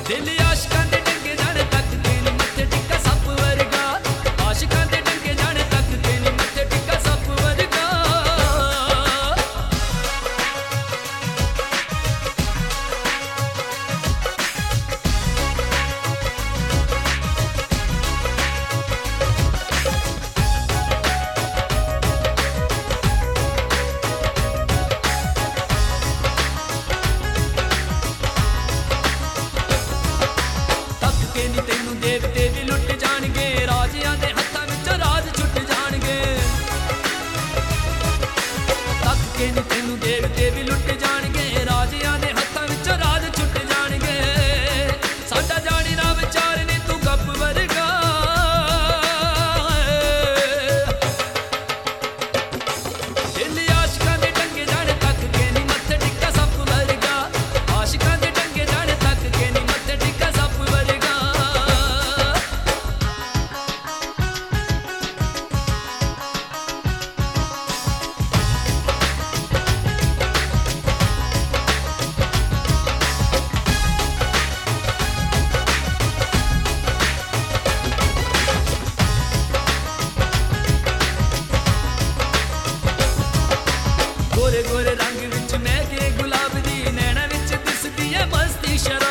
दिल आशिकां दे डंगे जाने तक के नी मत्थे टिक्का सप वर्गा आशिकां दे डंगे जाने तक के नी मत्थे टिक्का सप वर्गा तेनू देवते भी लुट जाणगे राजियां दे हत्थां विच राज छुट जाणगे तक के नी तेनू देवते भी लुट जाणगे राजियां दे हत्थां विच राज छुट जाणगे साडा जानी ना विचार नी तू गप वर्गा दिल आशिकां दे डंगे जाने तक के नी मत्थे टिक्का सप वर्गा आशिकां दे डंगे जाने तक के नी मत्थे टिक्का सप वर्गा गोरे गोरे रंग विच महके गुलाब दी नैना विच दिसदी है मस्ती शराब